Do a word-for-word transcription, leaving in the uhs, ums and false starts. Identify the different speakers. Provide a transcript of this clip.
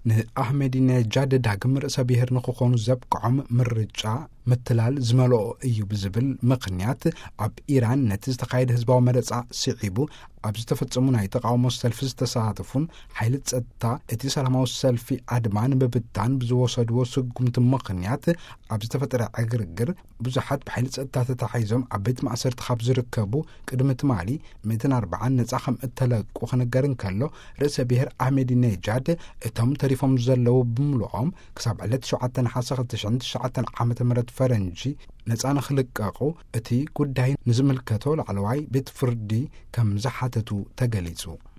Speaker 1: ንአሕመዲነጃድ ዳግም ርእሰ ብሔር ንክኾኑ ዘብቅዖም ምርጫ ምትላል ዝመልኦ እዩ ብዝብል ምክንያት ኣብ ኢራን ነቲ ዝተኻየደ ህዝባዊ መረፃ ስዒቡ ኣብ ዝተፈጸሙ ናይ ተቃውሞ ሰልፊ ዝተሳተፉን ሓይሊ ጸጥታ እቲ ሰላማዊ ሰልፊ ኣድማ ንምብታን ብዝወሰድዎ ስጉምቲ ምክንያት ኣብ ዝተፈጠረ ዕግርግር ብዙሓት ብሓይሊ ጸጥታ ተታሒዞም ኣብ ቤት ማእሰርቲ ካብ ዝርከቡ ቅድሚ ትማሊ مئة وأربعة ነጻ ከም እተለቁ ክነገርን ከሎ ርእሰ ብሔር አሕመዲነጃድ እቶም ተሪፎም ዘለዉ ብምልኦም ክሳብ ዕለት ሸውዓተ ነሓሰ ክልተ ሽሕን ትሽዓተን ዓመተ ምህረት ፈረንጂ ነጻ ንኽልቀቑ እቲ ጉዳይ ንዝምልከቶ ላዕለዋይ ቤት ፍርዲ ከም ዝሓተቱ ተገሊጹ።